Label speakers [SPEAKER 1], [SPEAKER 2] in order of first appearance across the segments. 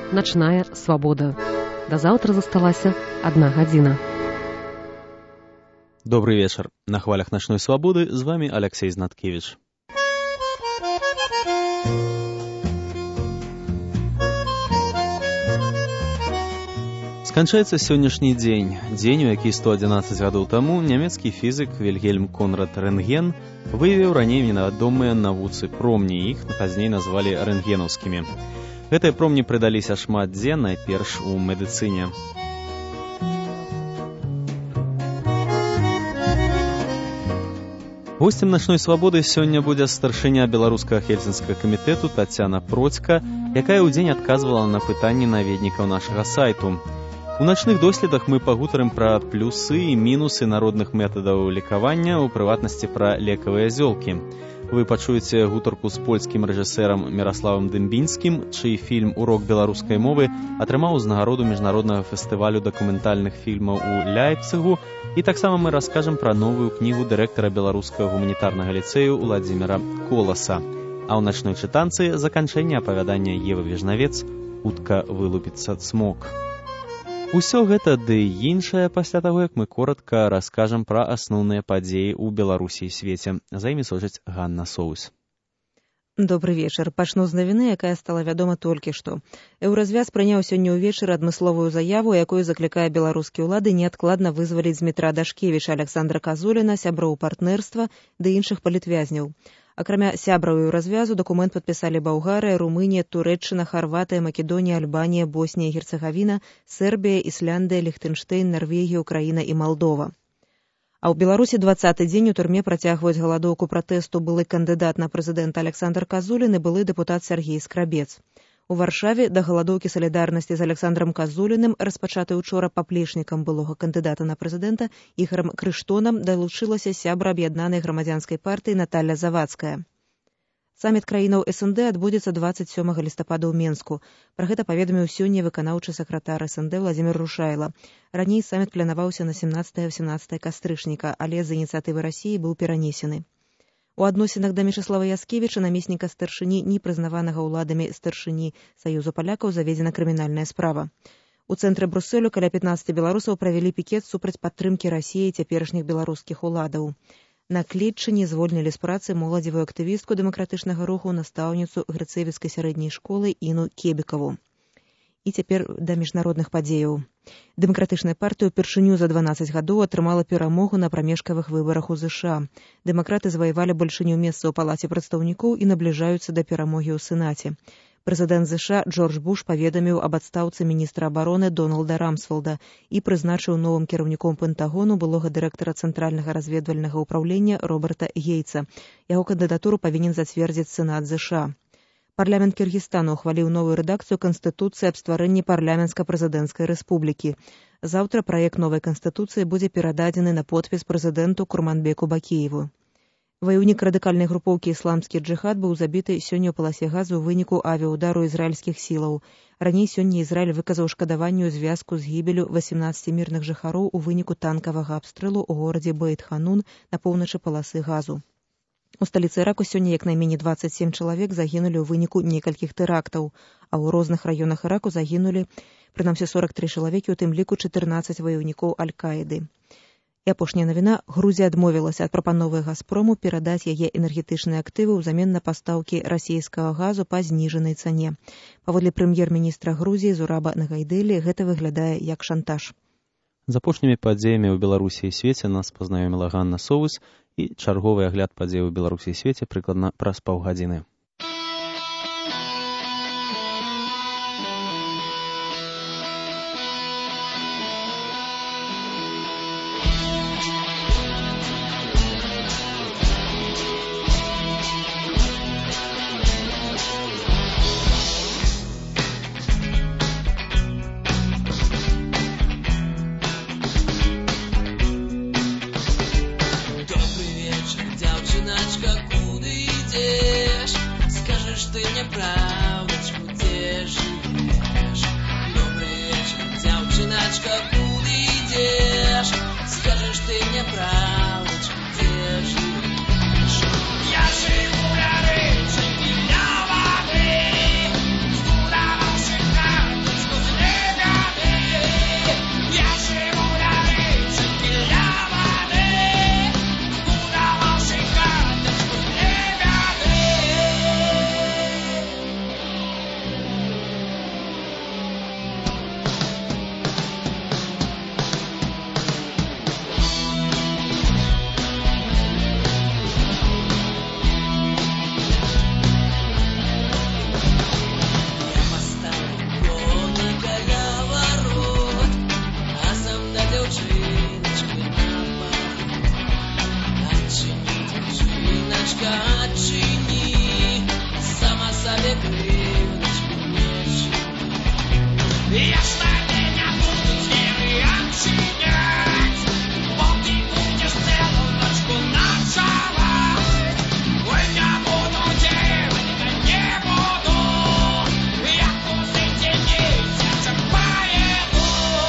[SPEAKER 1] Начная свабода. Да заўтра засталася 1 гадзіна.
[SPEAKER 2] Добрый вечер. На хвалях Ночной свободы з вами Алексей Знаткевич. Сканчаецца сённяшні дзень, у які 111 гадоў таму нямецкі фізік Вільгельм Конрад Рэнтген выявіў раней невядомыя навуцы промні, іх пазней назвалі рэнтгенаўскімі. Гэтыя промні прыдаліся шмат дзе, найперш у медыцыне. Госцем Начной свабоды сёння будзе старшыня беларускага хельсінскага камітэту Тацяна Процька, якая ў дзень адказвала на пытанні наведнікаў нашага сайту. У начных доследах мы пагутарым пра плюсы і мінусы народных метадаў лекавання, у прыватнасці пра лекавыя зёлкі. Вы пачуеце гутарку з польскім рэжысэрам Міраславам Дымбінскім, чый фільм «Урок беларускай мовы» атрымаў узнагароду міжнароднага фестывалю дакументальных фільмаў у Ляйпцыгу, і таксама мы раскажам пра новую кнігу дырэктара беларускага гуманітарнага ліцэю Уладзіміра Коласа. А ў начной чытанцы заканчэнне апавядання Евы Вежнавец «Хутка вылупіцца цмок». Усё гэта ды іншае пасля таго, як мы коратка раскажам пра асноўныя падзеі ў Беларусі і свеце. За імі сочыць Ганна Соус.
[SPEAKER 3] Добры вечар. Пачну з навіны, якая стала вядома толькі што. Еўразвяз прыняў сёння ўвечары адмысловую заяву, якую заклікае беларускія ўлады неадкладна вызваліць Дмітра Дашкевіча, Александра Казуліна, сяброў партнерства ды іншых палітвязняў. Акрамя сябраў еўразвязу дакумент падпісалі Балгарыя, Румынія, Турэччына, Харватыя, Македонія, Альбанія, Боснія і Герцагавіна, Сербія, Ісляндыя, Ліхтэнштэйн, Нарвегія, Украіна і Малдова. А ў Беларусі 20-й дзень у турме працягваюць галадоўку пратэсту былы кандыдат на прэзідэнта Александр Казулін і былы дэпутат Сергей Скрабец. У Варшаве да галадоўкі салідарнасці з Александром Казуліным, распачатай учора паплечнікам былога кандыдата на прэзідэнта Ігорам Крыштонам, далучылася сябра аб'яднанай грамадзянскай партыі Наталля Завадская. Саміт краінаў СНД адбудзецца 27 лістапада ў Менску. Пра гэта паведаміў сёння выканаўчы сакратар СНД Владзімір Рушайла. Раней саміт планаваўся на 17-18 кастрычніка, але з ініцыятывы Расіі быў перанесены. У адносінах да Мечыслава Яскевіча, намесніка старшыні, непрызнаванага ўладамі старшыні Саюзу палякаў, заведзена крымінальная справа. У цэнтры Брусэлю каля 15 беларусаў правялі пікет супраць падтрымкі Расіі цяперашніх беларускіх уладаў. На Клетчыне звольнілі з працы моладзевую актывістку дэмакратычнага руху, настаўніцу Грыцэвіцкай сярэдняй школы Іну Кебікаву. І цяпер да міжнародных падзеяў. Дэмакратычная партыя ўпершыню за 12 гадоў атрымала перамогу на прамежкавых выбарах у ЗША. Дэмакраты заваявалі большыню месцаў у палаце прадстаўнікоў і набліжаюцца да перамогі ў Сенаце. Прэзідэнт ЗША Джордж Буш паведаміў аб адстаўцы міністра абароны Дональда Рамсфелда і прызначыў новым кіраўніком Пентагону былога дырэктара Цэнтральнага разведвальнага ўпраўлення Роберта Гейтса. Яго кандыдатуру павінен зацвердзіць Сенат ЗША. Парламент Кіргізстану ухваліў новую рэдакцыю Канстытуцыі аб стварэнні парламенцка-прэзідэнцкай рэспублікі. Заўтра праект новай канстытуцыі будзе перададзены на подпіс прэзідэнту Курманбеку Бакееву. Ваяўнік радыкальнай групоўкі «Ісламскі джыхад» быў забіты сёння ў паласе газу ў выніку авіяўдару ізраільскіх сілаў. Раней сёння Ізраіль выказаў шкадаванне ў звязку з гібелю 18 мірных жыхароў у выніку танкавага абстрэлу ў горадзе Бейт-Ханун на поўначы паласы газу. У сталіцы Іраку сёння як найменей 27 чалавек загінулі ў выніку некалькіх тэрактаў, а ў розных раёнах Іраку загінулі, прынамсі 43 чалавекі, у тым ліку 14 ваяўнікоў Аль-Каіды. І апошняя навіна. Грузія адмовілася ад прапановы «Газпрому» перадаць яе энергетычныя актывы ўзамен на пастаўкі расійскага газу па зніжанай цане. Паводле прэм'ер-міністра Грузіі Зураба Нагайдэлі гэта выглядае як шантаж.
[SPEAKER 2] З апошнімі падзеямі ў Беларусі і свеце нас пазнаёміла Ганна Соус, і чарговы агляд падзеяў у Беларусі і свеце прыкладна праз паўгадзіны.
[SPEAKER 4] Акошка отчини, сама себе крылышко меч. Если меня будут двери отчинять, вот ты будешь целую ночку ночевать. Ой, я буду делать, не буду, я кусы теней сердцем поеду.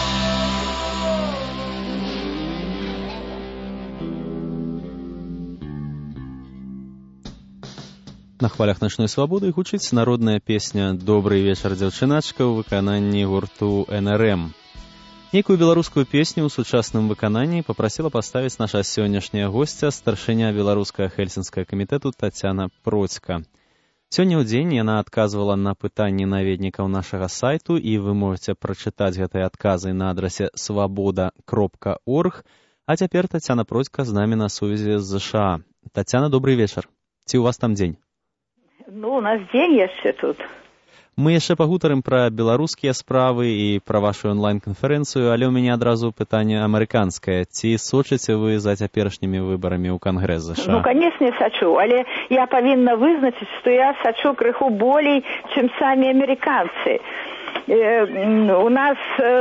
[SPEAKER 2] На хвалях начной свабоды гучыць народная песня «Добрый вечар, дзяўчыначка» ў выкананні гурту НРМ. Нейкую беларускую песню ў сучасным выкананні папрасіла паставіць наша сённяшняя госця, старшыня беларускага хельсінскага камітэту Тацяна Процька. Сёння ў дзень яна адказвала на пытанні наведнікаў нашага сайту, і вы можаце прачытаць гэтыя адказы на адрасе swaboda.org. А цяпер Тацяна Процька з намі на сувязі з ЗША. Тацяна, добрый вечар. Ці ў вас там дзень?
[SPEAKER 5] Ну, у нас дзень яшчэ тут.
[SPEAKER 2] Мы яшчэ пагутарым пра беларускія справы і пра вашу онлайн-канферэнцыю, але ў мяне адразу пытанне амерыканскае. Ці сочыце вы за цяперашнімі выбарамі ў Кангрэс ЗША?
[SPEAKER 5] Ну, канешне, сачу, але я павінна вызначыць, што я сачу крыху болей, чым самі амерыканцы. У нас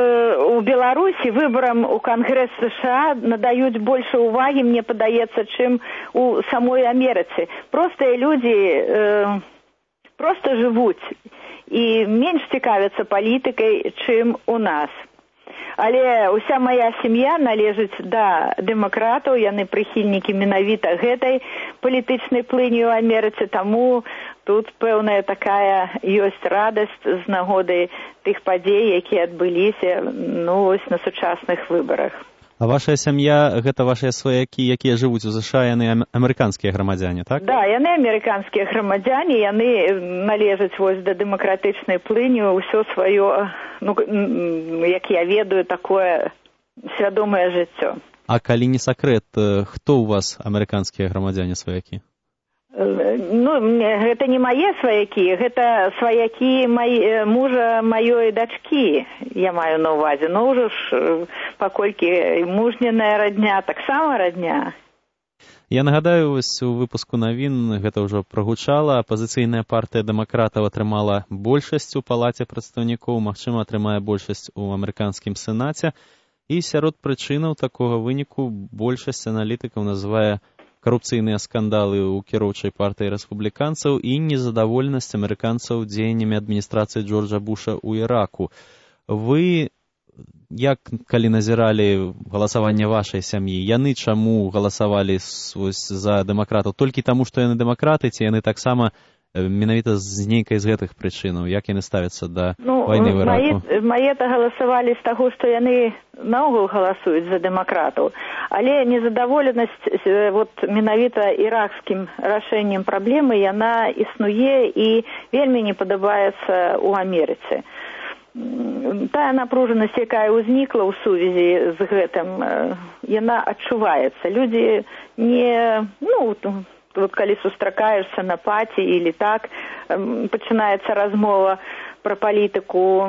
[SPEAKER 5] у Беларусі выборам у Кангрэс США надаюць больше увагі, мне падаецца, чым у самой Амерыцы. Простыя людзі просто жывуць і менш цікавяцца палітыкай, чым у нас. Але ўся моя сям'я належыць да дэмакратаў, яны прыхільнікі менавіта гэтай палітычнай плыні ў Амерыцы, таму тут пэўная такая ёсць радасць з нагоды тых падзей, якія адбыліся, ну, ось на сучасных выбарах.
[SPEAKER 2] А ваша сям'я, гэта вашыя сваякі, якія жывуць у ЗША, яны амерыканскія грамадзяне, так?
[SPEAKER 5] Да, яны амерыканскія грамадзяне, яны належаць вось да дэмакратычнай плыні, ўсё сваё, ну, як я ведаю, такое свядомае жыццё.
[SPEAKER 2] А калі не сакрэт, хто ў вас амерыканскія грамадзяне сваякі?
[SPEAKER 5] Ну, гэта не мае сваякі, гэта сваякі мужа маёй дачкі, я маю на ўвазе. Ну, ўжо ж, паколькі мужняная радня, таксама радня.
[SPEAKER 2] Я нагадаю, вось у выпуску навін гэта ўжо прагучала. Апазіцыйная партыя дэмакратаў атрымала большасць у палаце прадстаўнікоў, магчыма, атрымае большасць у амерыканскім сенаце. І сярод прычынаў такога выніку большасць аналітыкаў называе карупцыйныя скандалы ў кіроўчай партыі рэспубліканцаў і незадаволенасць амерыканцаў дзеяннямі адміністрацыі Джорджа Буша ў Іраку. Вы, як калі назіралі галасаванне вашай сям'і, яны чаму галасавалі за дэмакратаў? Толькі таму, што яны дэмакраты, ці яны таксама менавіта з нейкай з гэтых прычынаў? Як яны ставяцца да вайны в Іраку?
[SPEAKER 5] Мае-то галасавалі з таго, што яны наогул галасуюць за дэмакратаў. Але незадаволенасць вот менавіта іракскім рашэннем праблемы, яна існуе і вельмі не падабаецца ў Амерыцы. Тая напружанасць, якая ўзнікла ў сувязі з гэтым, яна адчуваецца. Людзі не, ну, вот калі сустракаешься на паці или так, пачынаецца размова пра палітыку,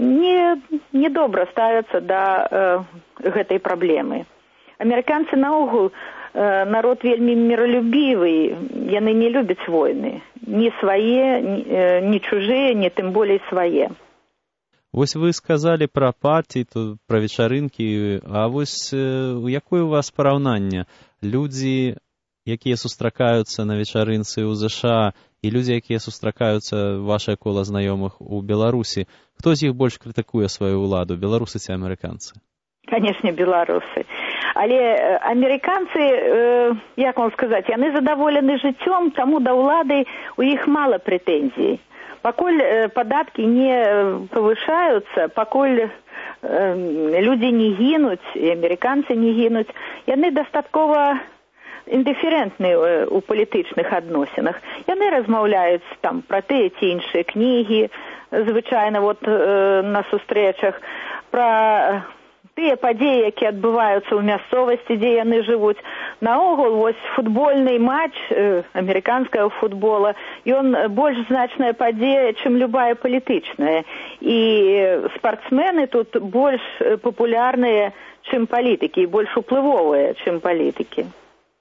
[SPEAKER 5] не добра ставяцца да гэтай праблемы. Амерыканцы наогул народ вельмі міралюбівы, яны не любяць войны. Ні свае, ні чужыя, ні тым болей свае.
[SPEAKER 2] Вось вы сказалі пра паці, пра вечарынкі, а вось якое у вас параўнанне? Людзі, якія сустракаюцца на вечарынцы ў ЗША, і людзі, якія сустракаюцца ваше кола знаёмых у Беларусі, хто з іх больш крытыкуе сваю ўладу, беларусы ці амерыканцы?
[SPEAKER 5] Канешне, беларусы. Але амерыканцы, як вам сказаць, яны задаволены жыццём, таму да ўлады у іх мала прэтэнзій. Пакуль падаткі не павышаюцца, пакуль людзі не гінуць, і амерыканцы не гінуць, яны дастаткова індыферэнтныя ў палітычных адносінах. Яны размаўляюць там пра тыя ці іншыя кнігі, звычайна вот на сустрэчах, пра тыя падзеі, якія адбываюцца ў мясцовасці, дзе яны жывуць. Наогул, вось футбольны матч амерыканскага футбола, ён больш значная падзея, чым любая палітычная. І спартсмены тут больш папулярныя, чым палітыкі, і больш уплывовыя, чым палітыкі.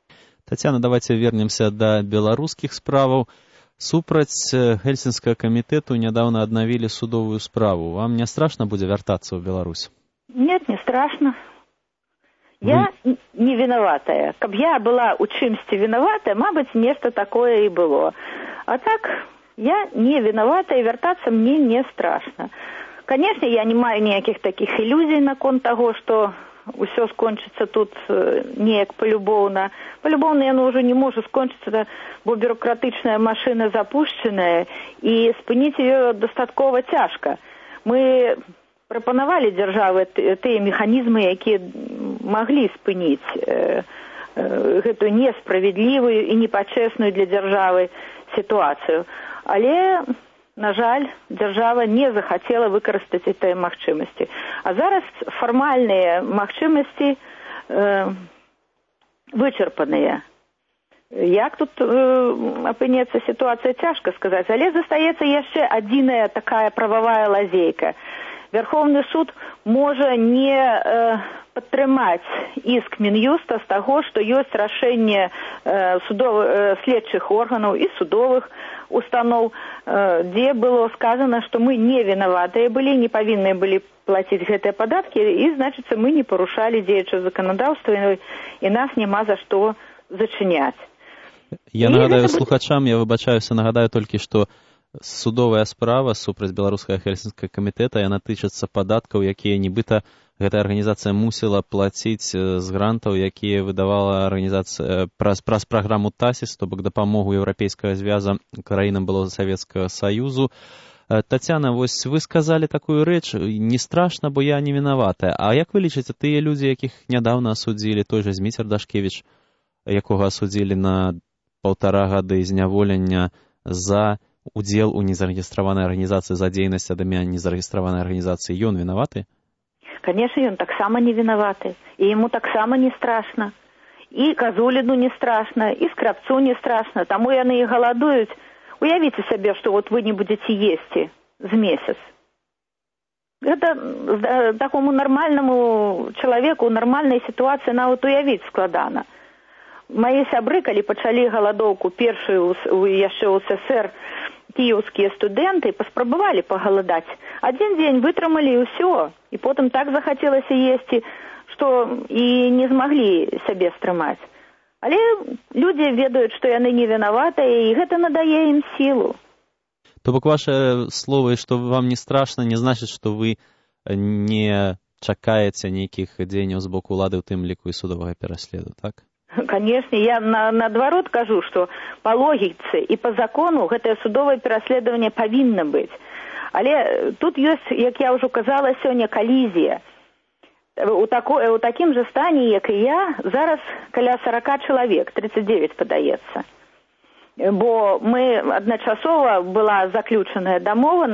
[SPEAKER 2] Татьяна, давайте вернемся до беларускіх справаў. Супраць Гельсінскага камітэту нядаўна аднавілі судовую справу. Вам не страшна будзе вяртацца ў Беларусь?
[SPEAKER 5] Нет, не страшно. Я не виноватая. Каб я была у чымсьці виноватая, мабыць, нешта такое і было. А так, я не виновата, и вертаться мне не страшно. Конечно, я не маю ніякіх таких ілюзій наконт таго, што ўсё скончыцца тут неяк полюбоўна. Полюбоўна яно ўжо не можа скончыцца, бо бюрократычная машына запушчаная, і спыніць ее дастаткова цяжка. Мы прапанавалі дзяржавы тыя механізмы, якія маглі спыніць гэтую несправядлівую і непачэсную для дзяржавы сітуацыю. Але, на жаль, дзяржава не захацела выкарыстаць гэтыя магчымасці. А зараз фармальныя магчымасці вычарпаныя. Як тут апынецца сітуацыя, цяжка сказаць, але застаецца яшчэ адзіная такая прававая лазейка. Верховны суд можа не падтрымаць іск Мін'юста з таго, што ёсць рашэнне следчых органаў і судовых устаноў, дзе было сказано, што мы не вінаватыя былі, не павінны былі плаціць гэтыя падаткі, і, значыцца, мы не парушалі дзеючае заканадаўства, і нас няма за што зачыняць.
[SPEAKER 2] Я нагадаю слухачам, я выбачаюся, нагадаю толькі, што судовая справа супраць беларускага Гельсінскага камітэта, яна тычыцца падаткаў, якія нібыта гэтая арганізацыя мусіла плаціць з грантаў, якія выдавала арганізацыя праз праграму ТАСІС, то бок дапамогу Еўрапейскага звяза краінам былога Савецкага Саюзу. Тацяна, вось вы сказалі такую рэч, не страшна, бо я не вінаватая. А як вы лічыце, тыя людзі, якіх нядаўна асудзілі, той жа Зміцер Дашкевіч, якога асудзілі на 1,5 гады зняволення за удзел у незарэгістраванай арганізацыі, за дзейнасць ад імя незарэгістраванай арганізацыі, ён вінаваты?
[SPEAKER 5] Конечно, ён таксама не вінаваты, і яму таксама не страшна. І Казуліну не страшна, і Скрабцу не страшна, таму яны і галадуюць. Уявіце сабе, што вот вы не будзеце есці з месяц. Гэта такому нармальнаму чалавеку, у нармальнай сітуацыі нават уявіць складана. Мае сябры, калі пачалі галадоўку першую яшчэ ў СССР, кіеўскія студэнты паспрабавалі пагаладаць. Адзін дзень вытрымалі і ўсё. І потым так захацелася есці, што і не змаглі сябе стрымаць. Але людзі ведаюць, што яны не вінаватыя, і гэта надае ім сілу.
[SPEAKER 2] То бок ваши словы, што вам не страшна, не значыць, што вы не чакаеце нейкіх дзеянняў з боку ўлады, у тым ліку і судовага пераследу, так?
[SPEAKER 5] Конечно, я наадварот кажу, што па логіцы і па закону гэтае судовае пераследаванне павінна быць. Але тут ёсць, як я ўжо казала сёння, калізія. У такім жа стане, як і я, зараз каля 40 чалавек, 39 падаецца. Бо мы адначасова была заключаная дамова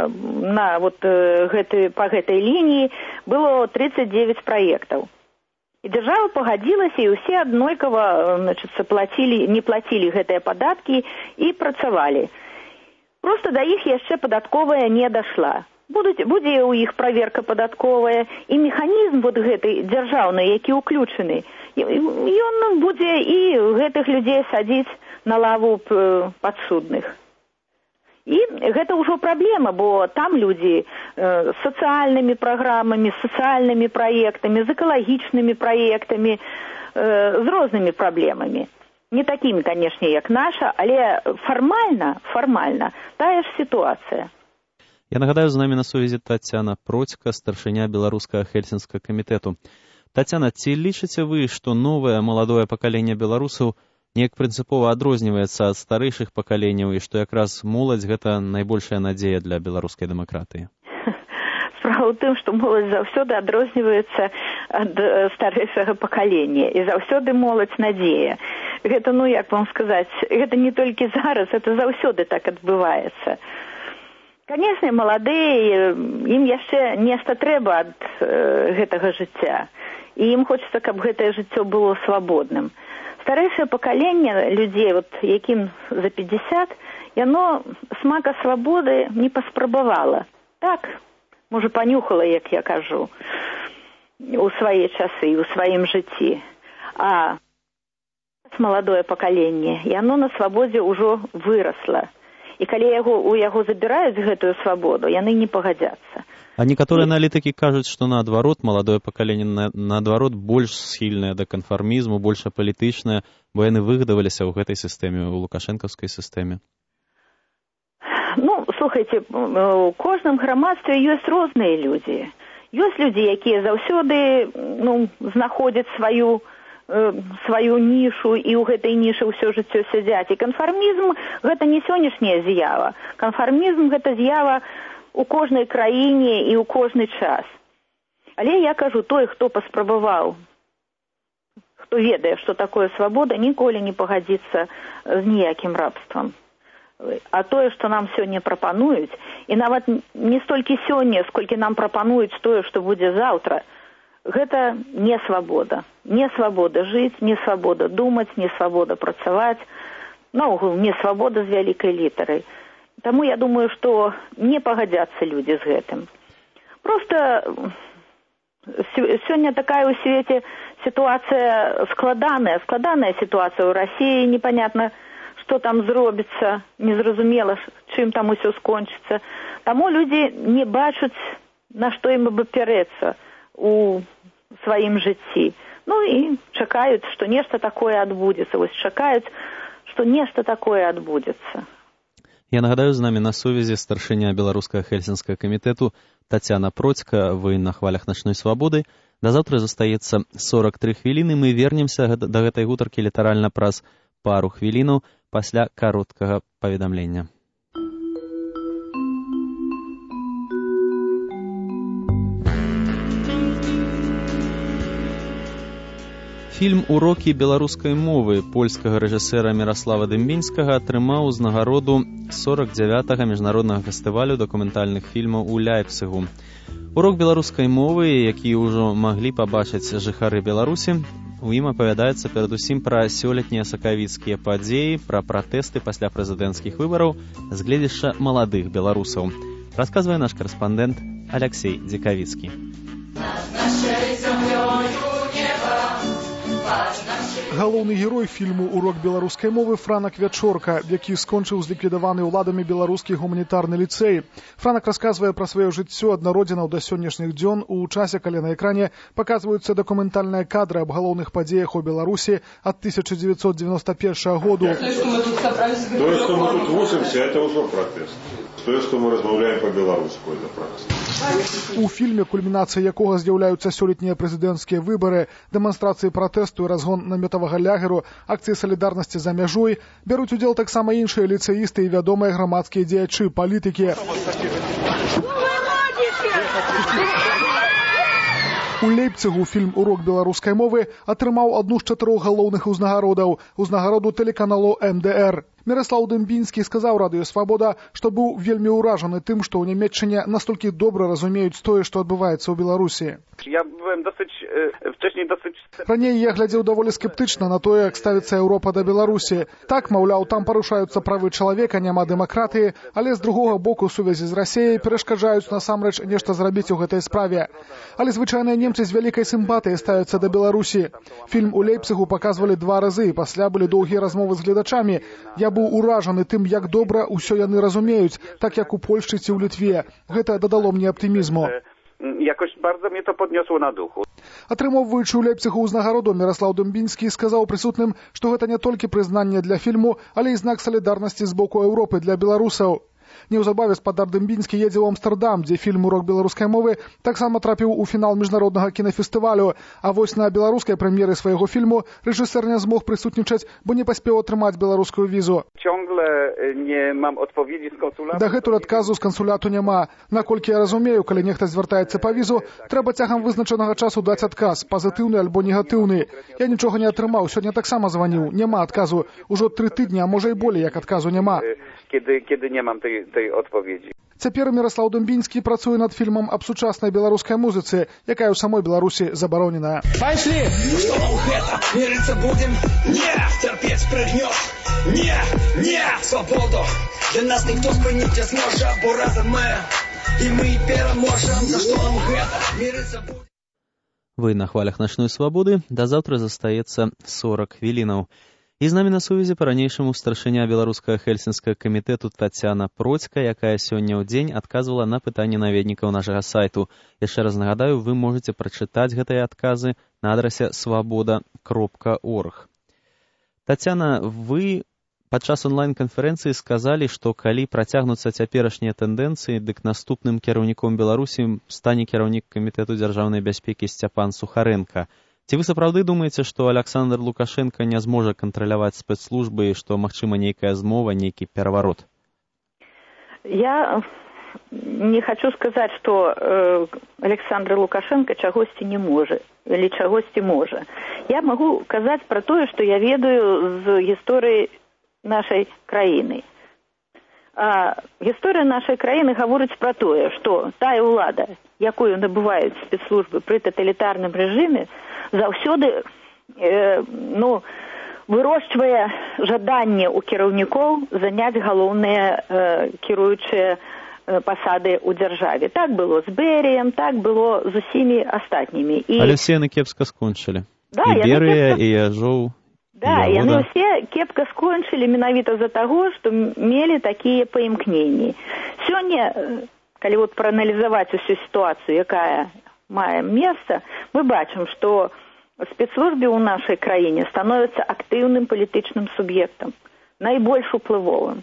[SPEAKER 5] па гэтай лініі, было 39 праектаў. І дзяржава пагадзілася, і ўсе аднолькава не плацілі гэтыя падаткі і працавалі. Проста да іх яшчэ падатковая не дашла. Будзе ў іх праверка падатковая, і механізм вот гэты дзяржаўны, які ўключаны, ён будзе і гэтых людзей садзіць на лаву падсудных. І гэта ўжо праблема, бо там людзі з сацыяльнымі праграмамі, з сацыяльнымі праектамі, з экалагічнымі праектамі, з рознымі праблемамі. Не такімі, канешне, як наша, але фармальна тая ж сітуацыя.
[SPEAKER 2] Я нагадаю, з намі на сувязі Тацяна Процька, старшыня беларускага Гельсінскага камітэту. Тацяна, ці лічыце вы, што новае маладое пакаленне беларусаў неяк прынцыпова адрозніваецца ад старэйшых пакаленняў, і што якраз моладзь гэта найбольшая надзея для беларускай дэмакратыі?
[SPEAKER 5] Справа ў тым, што моладзь заўсёды адрозніваецца ад старэйшага пакалення, і заўсёды моладзь надзея. Гэта, як вам сказаць, гэта не толькі зараз, это заўсёды так адбываецца. Канешне, маладыя, ім яшчэ нешта трэба ад гэтага жыцця, і ім хочацца, каб гэтае жыццё было свабодным. Старэйшае пакаленне людзей, якім за 50, яно смака свабоды не паспрабавала. Так, можа, панюхала, як я кажу, у свае часы, у сваім жыцці. А маладое пакаленне, яно на свабодзе ўжо вырасла. І калі у яго забіраюць гэтую свабоду, яны не пагадзяцца.
[SPEAKER 2] А некаторыя аналітыкі кажуць, што наадварот, маладое пакаленне наадварот больш схільнае да канфармізму, больш апалітычнае, бо яны выгадаваліся ў гэтай сістэме, у лукашэнкаўскай сістэме.
[SPEAKER 5] Ну, слухайце, у кожным грамадстве ёсць розныя людзі. Ёсць людзі, якія заўсёды знаходзяць сваю нішу і ў гэтай нішы ўсё жыццё сядзяць. І канфармізм гэта не сённяшняя з'ява. Канфармізм гэта з'ява у кожнай краіне і ў кожны час. Але я кажу, той, хто паспрабаваў, хто ведае, што такое свабода, ніколі не пагадзіцца з ніякім рабствам. А тое, што нам сёння прапануюць, і нават не столькі сёння, сколькі нам прапануюць тое, што будзе заўтра, гэта не свабода. Не свабода жыць, не свабода думаць, не свабода працаваць, наогул не свабода з вялікай літарай. Таму я думаю, што не пагадзяцца людзі з гэтым. Проста сёння такая ў свеце сітуацыя складаная сітуацыя ў Расіі, непанятна, што там зробіцца, незразумела, чым там усё скончыцца. Таму людзі не бачаць, на што ім абапярэцца у сваім жыцці. Ну і чакаюць, што нешта такое адбудзецца. Вось чакаюць, што нешта такое адбудзецца.
[SPEAKER 2] Я нагадаю, з намі на сувязі старшыня Беларускага Хельсінскага камітэту Тацяна Процька, вы на хвалях начной свабоды. Да заўтра застаецца 43 хвіліны. Мы вернемся да гэтай гутаркі літаральна праз пару хвілінаў пасля кароткага паведамлення. Фільм «Урокі беларускай мовы» польскага рэжысэра Міраслава Дымбінскага атрымаў узнагароду 49-га міжнароднага фестывалю дакументальных фільмаў у Ляйпцыгу. Урок беларускай мовы, які ўжо маглі пабачыць жыхары Беларусі, у ім апавядаецца перадусім пра сёлетнія сакавіцкія падзеі, пра пратэсты пасля прэзідэнцкіх выбараў з гледзяшча маладых беларусаў. Расказвае наш карэспандэнт Аляксей Дзекавіцкі.
[SPEAKER 6] Галоўны герой фільму «Урок беларускай мовы» Франак Вячорка, які скончыў зліквідаваны ўладамі беларускі гуманітарны ліцэй. Франак расказвае пра сваё жыццё ад народзінаў да сённяшніх дзён у часе, калі на экране паказваюцца дакументальныя кадры аб галоўных падзеях у Беларусі ад 1991 году.
[SPEAKER 7] Тое, што мы тут вучымся, это ўжо пратэст. Тое, што мы размаўляем па-беларуску, это пратэст.
[SPEAKER 6] У фільме, кульмінацыяй якога з'яўляюцца сёлетнія прэзідэнцкія выбары, дэманстрацыі пратэсту і разгон наметавага лягеру, акцыі салідарнасці за мяжой, бяруць удзел таксама іншыя ліцэісты і вядомыя грамадскія дзеячы, палітыкі. У Лейпцыгу фільм «Урок беларускай мовы» атрымаў адну з 4 галоўных узнагародаў – узнагароду тэлеканалу МДР. Міраслаў Дымбінскі сказаў радыё «Свабода», што быў вельмі ўражаны тым, што ў Нямецчыне настолькі добра разумеюць тое, што адбываецца ў Беларусі. Раней я глядзеў даволі скептычна на тое, як ставіцца Еўропа да Беларусі. Так, маўляў, там парушаюцца правы чалавека, няма дэмакратыі, але з другога боку сувязі з Расіяй перашкаджаюць насамрэч нешта зрабіць у гэтай справе. Але звычайныя немцы з вялікай сімпатыяй ставяцца да Беларусі. Фільм у Лейпцыгу паказвалі 2 разы, пасля былі доўгія размовы з гледачамі. Я быў уражаны тым, як добра ўсё яны разумеюць, так як у Польшчы ці ў Літве. Гэта дадало мне аптымізму.
[SPEAKER 8] Jakoś bardzo mnie to podniosło na duchu.
[SPEAKER 6] Атрымоўваючы ў Лейпцыгу ўзнагароду, Міраслаў Дымбінскі сказаў прысутным, што гэта не толькі прызнанне для фільму, але і знак салідарнасці з боку Еўропы для беларусаў. Неўзабаве спадар Дымбінскі едзе ў Амстэрдам, дзе фільм «Урок беларускай мовы» таксама трапіў у фінал міжнароднага кінафестывалю. А вось на беларускай прэм'еры свайго фільму рэжысэр не змог прысутнічаць, бо не паспеў атрымаць беларускую візу. Дагэтуль адказу з кансуляту няма. Наколькі я разумею, калі нехта звяртаецца па візу, трэба цягам вызначанага часу даць адказ, пазітыўны альбо негатыўны. Я нічога не атрымаў, сёння таксама званіў. Няма адказу. Ужо 3 тыдні, а можа і болей, як адказу няма.
[SPEAKER 8] Kiedy nie mam tej odpowiedzi.
[SPEAKER 6] Цяпер Міраслаў Дымбінскі працуе над фільмам аб сучаснай беларускай музыцы, якая ў самой Беларусі забароненая.
[SPEAKER 4] Пайшлі! Што нам гэта? Мірыцца будзем? Не! Терпець прыгнёш? Не! Не! Свабоду! Для нас ніхто спыніць не зможа, бо разам мы, і мы пераможам. За што нам гэта? Мірыцца будзем?
[SPEAKER 2] Вы на хвалях начной свабоды. Да заўтра застаецца 40 хвілінаў. І з намі на сувязі па-ранейшаму старшыня беларускага хельсінскага камітэту Тацяна Процька, якая сёння ў дзень адказвала на пытанні наведнікаў нашага сайту. Яшчэ раз нагадаю, вы можаце прачытаць гэтыя адказы на адрасе swaboda.org. Тацяна, вы падчас онлайн-канферэнцыі сказалі, што калі працягнуцца цяперашнія тэндэнцыі, дык наступным кіраўніком Беларусі стане кіраўнік камітэту дзяржаўнай бяспекі Сцяпан Сухарэнка. Ці вы сапраўды думаеце, што Александр Лукашенко не зможа кантраляваць спецслужбы і што магчыма нейкая змова, нейкі пераварот?
[SPEAKER 5] Я не хочу сказаць, што Александр Лукашенко чагосьці не можа или чагосьці можа. Я магу казаць пра тое, што я ведаю з гісторыі нашай краіны. А гісторыя нашай краіны гаворыць пра тое, што тая ўлада, якую набываюць спецслужбы пры таталітарным рэжыме, заўсёды вырошчвае жаданне ў кіраўнікоў заняць галоўныя кіруючыя пасады ў дзяржаве. Так было з Беріем, так было з усімі астатнімі.
[SPEAKER 2] Але все яны кепска скончылі. І Берыя, і Яжоў.
[SPEAKER 5] Да, яны ўсе кепка скончылі менавіта з-за таго, што мелі такія паімкненні. Сёння, калі вот прааналізаваць усю сітуацыю, якая мае месца, мы бачым, што спецслужбы ў нашай краіне становяцца актыўным палітычным суб'ектам, найбольш уплывовым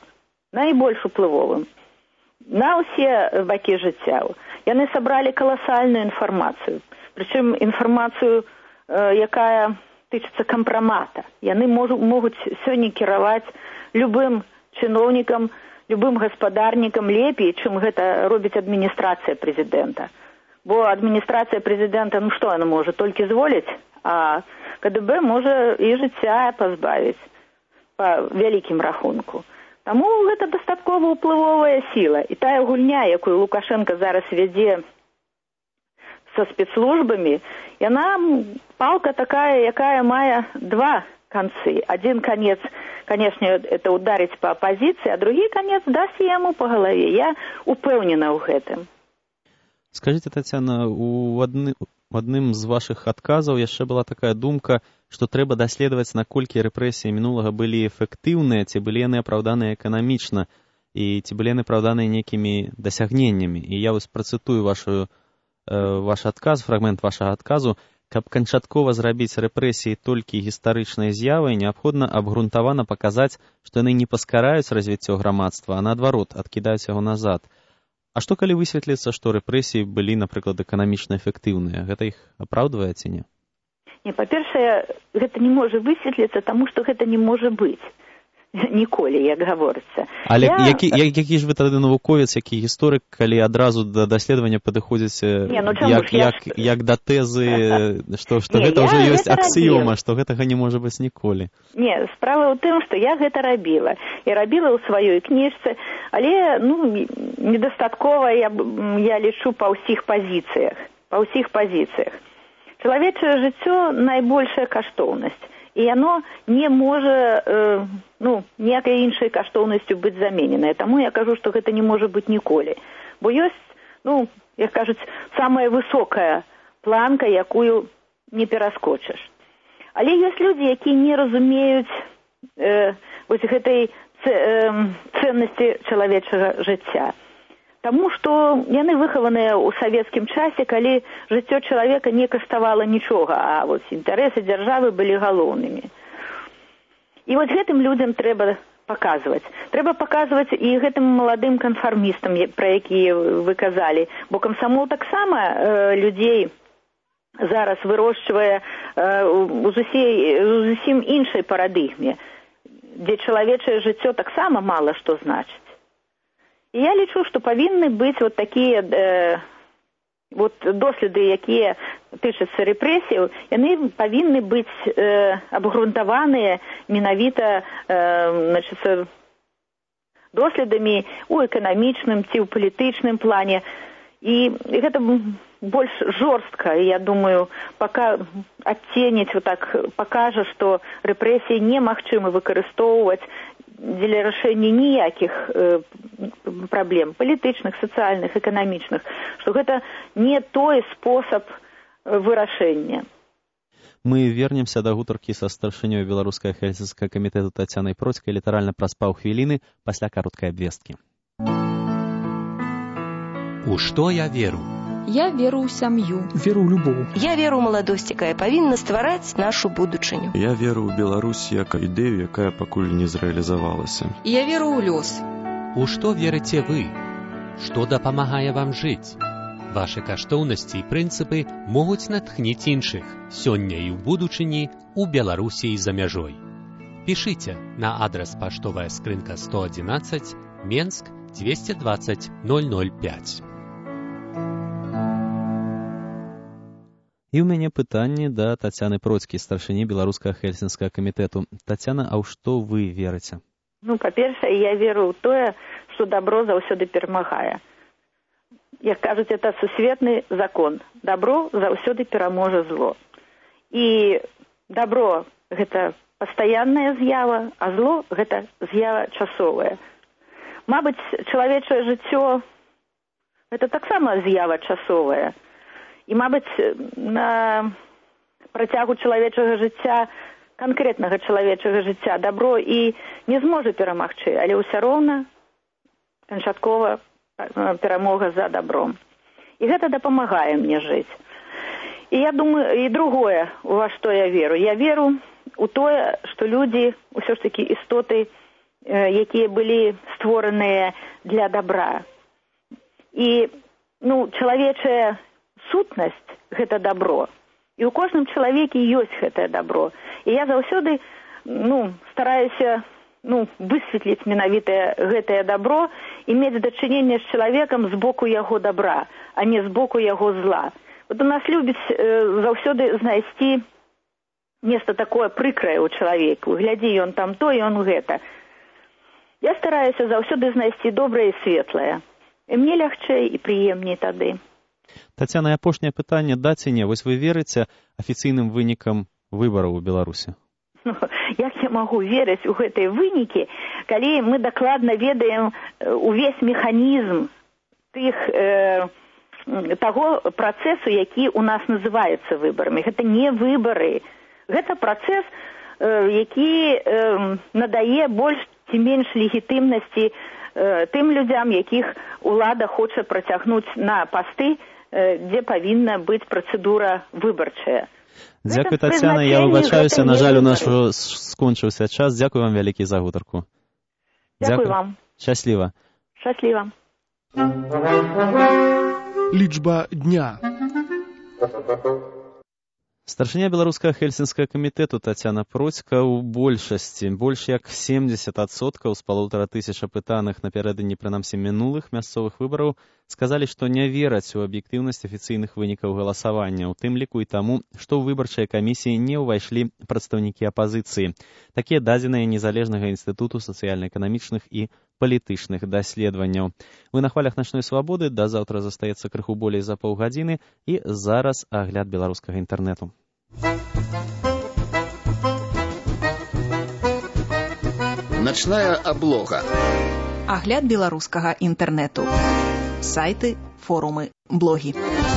[SPEAKER 5] на ўсе бакі жыцця. Яны сабралі каласальную інфармацыю, прычым інфармацыю, якая тычыцца кампрамата. Яны могуць сёння кіраваць любым чыноўнікам, любым гаспадарнікам лепей, чым гэта робіць адміністрацыя прэзідэнта. Бо адміністрацыя прэзідэнта, што яна можа? Толькі зволіць, а КДБ можа і жыцця пазбавіць па вялікім рахунку. Таму гэта дастаткова ўплывовая сіла. І тая гульня, якую Лукашенко зараз вядзе са спецслужбамі, яна палка такая, якая мае два канцы. Один конец, конечно, это ударить по оппозиции, а другі конец даст яму по галаве. Я упэўнена ў гэтым.
[SPEAKER 2] Скажите, Татьяна, у адным з вашых адказаў яшчэ была такая думка, што трэба даследаваць, наколькі рэпрэсіі мінулага былі эфектыўныя, ці былі яны апраўданыя эканамічна, і ці былі яны апраўданыя нейкімі дасягненнямі. І я вось працытую ваш адказ, фрагмент вашага адказу. Каб канчаткова зрабіць рэпрэсіі толькі гістарычнай з'явай, неабходна абгрунтавана паказаць, што яны не паскараюць развіццё грамадства, а наадварот, адкідаюць яго назад. А што калі высветліцца, што рэпрэсіі былі, напрыклад, эканамічна эфектыўныя? Гэта іх апраўдвае ці не?
[SPEAKER 5] Не, па-першае, гэта не можа высветліцца, таму што гэта не можа быць. Ніколі, як гаворыцца.
[SPEAKER 2] Але які ж вы тады навуковец, які гісторык, калі адразу да даследавання падыходзіць як да тэзы, што гэта ўжо ёсць аксіёма, што гэтага не можа быць ніколі?
[SPEAKER 5] Не, справа ў тым, што я гэта рабіла. І рабіла ў сваёй кніжцы, але недастаткова я лічу па ўсіх пазіцыях. Чалавечае жыццё найбольшая каштоўнасць. І яно не можа ніякай іншай каштоўнасцю быць замененае. Таму я кажу, што гэта не можа быць ніколі. Бо ёсць, як кажуць, самая высокая планка, якую не пераскочыш. Але ёсць людзі, якія не разумеюць вось гэтай цэннасці чалавечага жыцця. Таму што яны выхаваныя ў савецкім часе, калі жыццё чалавека не каштавала нічога, а вось інтарэсы дзяржавы былі галоўнымі. І вось гэтым людзям трэба паказваць. Трэба паказваць і гэтым маладым канфармістам, пра якія вы казалі. Бо камсамол таксама людзей зараз вырошчвае у зусім іншай парадыгме, дзе чалавечае жыццё таксама мала што значыць. І я лічу, што павінны быць вот такія доследы, якія тычацца рэпрэсіяў, яны павінны быць абгрунтаваныя менавіта доследамі ў эканамічным ці ў палітычным плане. І гэта больш жорстка, я думаю, адценіць, пакажа, што рэпрэсіі немагчыма выкарыстоўваць для рашэння ніякіх праблем палітычных, сацыяльных, эканамічных, што гэта не той спосаб вырашэння.
[SPEAKER 2] Мы вернемся да гутаркі са старшынёй беларускага хельсінскага камітэту Тацянай Процькай літаральна праз паўхвіліны пасля кароткай абвесткі.
[SPEAKER 9] У што я веру?
[SPEAKER 10] Я веру ў сям'ю.
[SPEAKER 6] Веру ў любоў.
[SPEAKER 11] Я веру ў маладосць, якая павінна ствараць нашу будучыню.
[SPEAKER 12] Я веру ў Беларусь як ідэю, якая пакуль не зрэалізавалася.
[SPEAKER 10] Я веру ў лёс.
[SPEAKER 9] У што верыце вы? Што дапамагае вам жыць? Вашы каштоўнасці і прынцыпы могуць натхніць іншых сёння і ў будучыні у Беларусі і за мяжой. Пішыце на адрас паштовая скрынка 111, Менск 220 005.
[SPEAKER 2] І ў мяне пытанне да Тацяны Процькай, старшыні беларускага хельсінскага камітэту. Тацяна, а ў што вы верыце?
[SPEAKER 5] Па-першае, я веру ў тое, што дабро заўсёды перамагае. Як кажуць, это сусветны закон. Дабро заўсёды пераможа зло. І дабро – гэта пастаянная з'ява, а зло – гэта з'ява часовая. Мабыць, чалавечае жыццё – гэта таксама з'ява часовая. І, мабыць, на працягу чалавечага жыцця, канкрэтнага чалавечага жыцця, дабро і не зможа перамагчы, але ўсё роўна канчаткова перамога за добром. І гэта дапамагае мне жыць. І я думаю, і другое, во што я веру. Я веру у тое, што людзі, ўсё ж такі істоты, якія былі створаныя для добра. І, чалавечая сутнасць – гэта добро. І ў кожным чалавеке ёсць гэтае добро. І я заўсёды, стараюся высветліць менавіта гэтае добро і мець дачыненне з чалавекам з боку яго добра, а не з боку яго зла. Вот у нас любіць заўсёды знайсці нешта такое прыкрае ў чалавеку. Глядзі, ён там то, ён гэта. Я стараюся заўсёды знайсці добрае і светлае. І мне лягчэй і прыемней тады.
[SPEAKER 2] Тацяна, апошняе пытанне да ці не? Вось вы верыце афіцыйным вынікам выбараў у Беларусі?
[SPEAKER 5] Як я магу верыць у гэтыя вынікі, калі мы дакладна ведаем увесь механізм таго працэсу, які у нас называецца выбарамі. Гэта не выбары. Гэта працэс, які надае больш ці менш легітымнасці тым людзям, якіх улада хоча працягнуць на пасты, дзе павінна быць працэдура выбарчая.
[SPEAKER 2] Дзякуй, Тацяна, я выбачаюся, на жаль, у нас скончыўся час. Дзякуй вам вялікі за гутарку.
[SPEAKER 5] Дзякуй вам.
[SPEAKER 2] Шчасліва.
[SPEAKER 5] Шчасліва.
[SPEAKER 6] Лічба дня.
[SPEAKER 2] Старшыня беларускага хельсінскага камітэту Тацяна Процька ў большасці, больш як 70% з 1500 апытаных напярэдадні прынамсі мінулых мясцовых выбараў сказалі, што не вераць у аб'ектыўнасць афіцыйных вынікаў галасавання, у тым ліку і таму, што ў выбарчыя камісіі не ўвайшлі прадстаўнікі апазіцыі. Такія дадзеныя незалежнага інстытуту сацыяльна-эканамічных і палітычных даследаванняў. Вы на хвалях начной свабоды, да заўтра застаецца крыху болей за паўгадзіны, і зараз агляд беларускага інтэрнэту.
[SPEAKER 13] Начная аблога.
[SPEAKER 14] Агляд беларускага інтэрнэту. Сайты, форумы, блогі.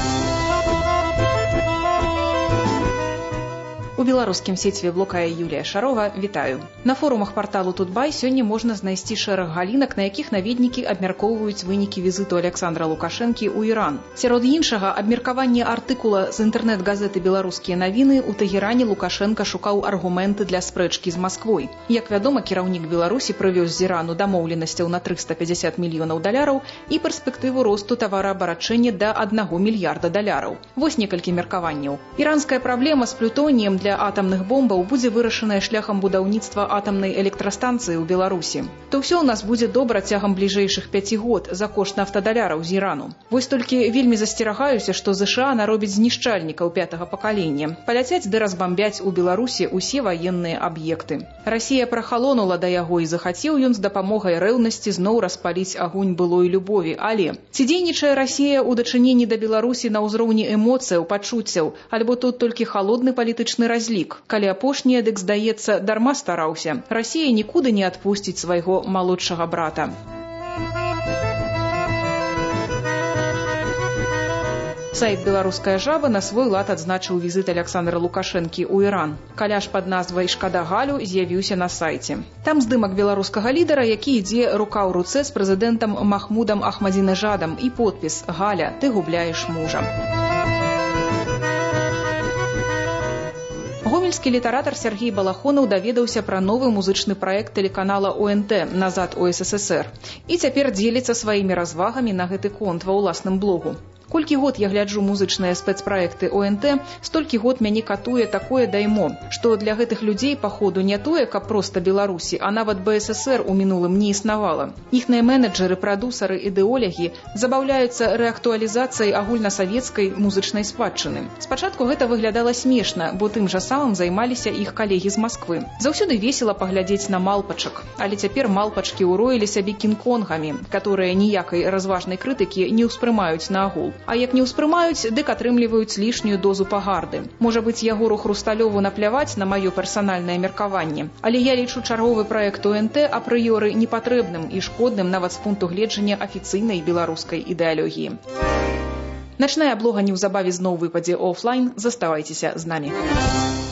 [SPEAKER 14] У беларускім сеціве блокае Юлія Шарова. Вітаю. На форумах парталу Тутбай сёння можна знайсці шэраг галінак, на якіх наведнікі абмяркоўваюць вынікі візіту Александра Лукашэнкі ў Іран. Сярод іншага, абмеркаванне артыкула з інтэрнэт-газеты «Беларускія навіны» у Тэгеране Лукашэнка шукаў аргументы для спрэчкі з Масквой. Як вядома, кіраўнік Беларусі прывёз з Ірану дамоўленасцяў на $350 мільёнаў і перспектыву росту тавараабарачэння да $1 мільярда. Вось некалькі меркаванняў. Іранская праблема з плютоніем для атамных бомбаў будзе вырашаная шляхам будаўніцтва атамнай электрастанцыі ў Беларусі. То ўсё ў нас будзе добра цягам бліжэйшых 5 год за кошт нафтадаляраў з Ірану. Вось толькі вельмі засцерагаюся, што ЗША наробіць знішчальнікаў 5-го пакалення. Паляцяць ды разбамбяць у Беларусі ўсе ваенныя аб'екты. Расія прахалонула да яго і захацеў ён з дапамогай рэўнасці зноў распаліць агонь былой любові. Але ці дзейнічае Расія ў дачыненні да Беларусі на ўзроўні эмоцыяў, пачуццяў, альбо тут толькі халодны палітычны разлік? Калі апошняе, дык, здаецца, дарма стараўся. Расія нікуды не адпусціць свайго малодшага брата. Сайт «Беларуская жаба» на свой лад адзначыў візіт Александра Лукашэнкі ў Іран. Каляш пад назвай «Шкада Галю» з'явіўся на сайце. Там здымак беларускага лідара, які ідзе рука ў руцэ з прэзідэнтам Махмудам Ахмадзінежадам і подпіс «Галя, ты губляеш мужа». Гомельскі літаратар Сергей Балахонаў даведаўся пра новы музычны праект тэлеканала ОНТ «Назад у СССР» і цяпер дзеліцца сваімі развагамі на гэты конт ва ўласным блогу. Колькі год я гляджу музычныя спецпраекты ОНТ, столькі год мяне катуе такое даймо, што для гэтых людзей, паходу, не тое, каб проста Беларусі, а нават БССР у мінулым не існавала. Іхныя менеджеры, прадусары, ідэолягі забаўляюцца рэактуалізацыяй агульнасавецкай музычнай спадчыны. Спачатку гэта выглядала смешна, бо тым жа самым займаліся іх калегі з Масквы. Заўсёды весела паглядзець на малпачак, але цяпер малпачкі ўроілі сябе кінг-конгамі, которые ніякай разважнай крытыкі не ўспрымаюць на агул. А як не ўспрымаюць, дык атрымліваюць лішнюю дозу пагарды. Можа быць, Ягору Хрусталёву напляваць на маё персанальнае меркаванне, але я лічу чарговы праект ОНТ апрыёры непатрэбным і шкодным нават з пункту гледжання афіцыйнай беларускай ідэалогіі. Начная аблога неўзабаве зноў выпадзе офлайн. Заставайцеся з намі.